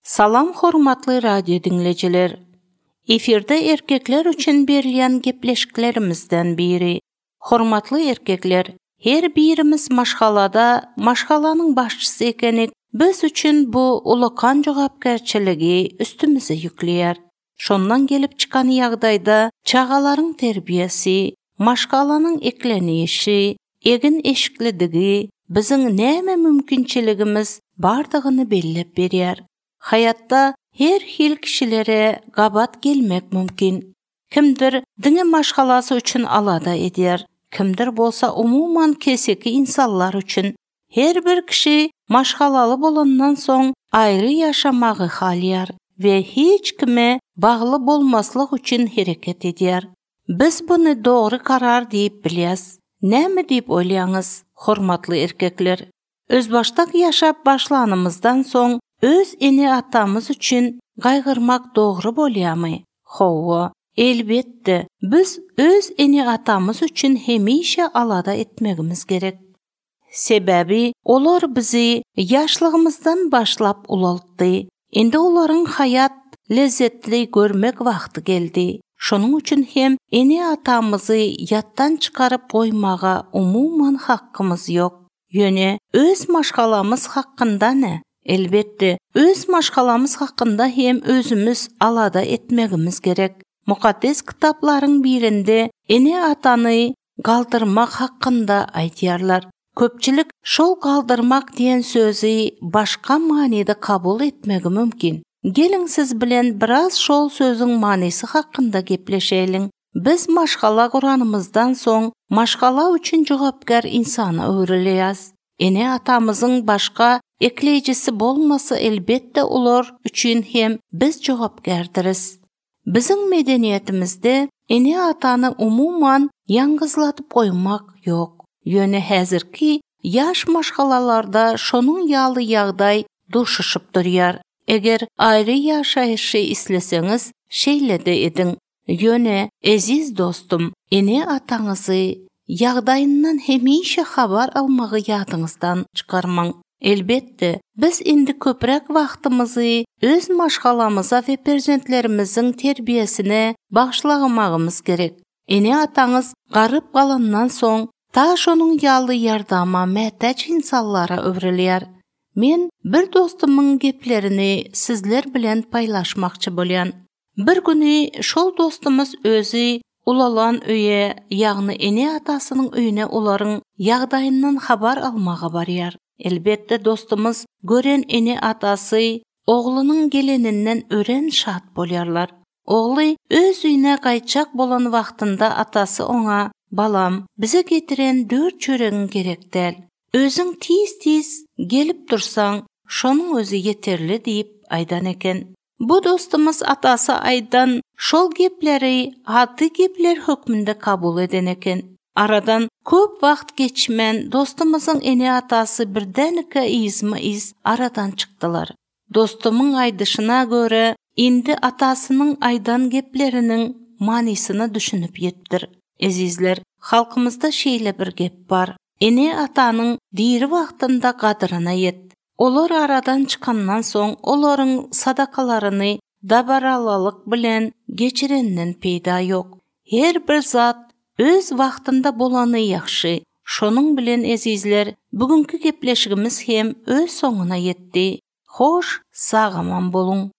Salam hormatly radio dinleyiciler. Efirde erkekler üçün berilýän gepleşiklerimizden biri. Hormatly erkekler, her birimiz maşgalada maşgalanyň başçysy ekenik, biz üçün bu ulakan jogapkärçiligi üstümize ýükleýär. Şondan gelip çykan ýagdaýda çagalaryň terbiyesi, maşgalanyň eklenişi, egin eşiklidigi, biziň näme mümkinçiligimiz bardygyny bellep berýär. Hayatda her hil kişilere gabat gelmek mümkin. Kimdir diňe maşgalasy üçin alada edýär, kimdir bolsa umuman keseki insanlar üçin. Her bir kişi maşgalaly bolandan soň aýry ýaşamagy halýar we hiç kime bagly bolmaslyk üçin hereket edýär. Biz bunu dogry karar diýip bilýäs. Näme diýip oýlaýaňyz, hormatly erkekler? Özbaşdak ýaşap başlanymyzdan soň öz ene atamız üçün gaýgyrmak dogry bolýarmy? Hawa, elbetde, biz öz ene atamız üçün hemişe alada etmegimiz gerek. Sebebi, olar bizi ýaşlygymyzdan başlap ulaltdy. Endi olaryň hayat lezzetli görmek wagty geldi. Şonuň üçin hem ene atamyzy ýatdan çykaryp goýmaga umuman hakkymyz ýok. Ýöne öz maşgalamyz hakkynda ne? Elbetde, öz maşgalamyz hakkynda hem özümüz alada etmegimiz gerek. Mukaddes kitaplaryň birinde ene atany galdyrmak hakkynda aýdýarlar. Köpçilik şol galdyrmak diýen sözi başga manida kabul etmegi mümkin. Gelin siz bilen biraz şol sözüň manysy hakkynda gepleşeýin. Biz maşgala guranymyzdan soň maşgala üçin jogapkär insana öwrelýäs. Ene atamyzyň başga eklejisi bolmasa elbetde ular üçün hem biz jogapkärdiris. Biziň medeniýetimizde ene atany umuman ýangızlatyp goýmak ýok. Ýöne häzirki ýaş maşgalalarda şonuň ýaly ýagdaý duşuşyp durýar. Eger aýry ýaşaýyşy isleseňiz, şeýle-de ediň. Ýöne, eziz dostum, ene ataňyzy ýagdaýyndan hemişe habar almagy ýadyňyzdan çykarmaň. Elbetde, biz indi köprek wagtymyzy öz maşgalamyza we perzentlerimiziň terbiýesine bagşlagymagymyz gerek. Ene ataňyz garyp galandan soň ta şonuň ýaly ýardama mätäç insanlara öwrelýär. Men bir dostumyň geplerini sizler bilen paýlaşmakçy bolýan. Bir güni şol dostumuz özü ulalan öýe, ýagny ene atasynyň öýüne olaryň ýagdaýyndan habar almaga barýar. Elbetde dostumuz gören ene atasy oglunyň geleninden ören şat bolýarlar. Ogly öz üýüne gaýtjak bolan wagtynda atasy oňa, "Balam, bize getiren 4 çöregiň gerek däl. Özüň tiz-tiz gelip dursaň, şonuň özü yeterli" diýip aýdan eken. Bu dostumuz atasy aýdan şol gepleri ady gepler hökmünde kabul eden eken. Aradan köp wagt geçmen dostumyzyň ene atasy birdenike izma-iz aradan çykdylar. Dostumyň aýdyşyna göre indi atasynyň aýdan gepleriniň manysyny düşünüp ýetdir. Ezizler, halkymyzda şeýle bir gep bar. Ene atanyň diri wagtynda gadyryna ýet. Olar aradan çykandan soň olaryň sadakalaryny dabaralalyk bilen geçirenden peýda ýok. Her bir zat öz wagtynda bolany ýaxşy. Şonuň bilen ezizler, bugünkü gepleşigimiz hem öz soňuna ýetdi. Hoş, sagaman bolun.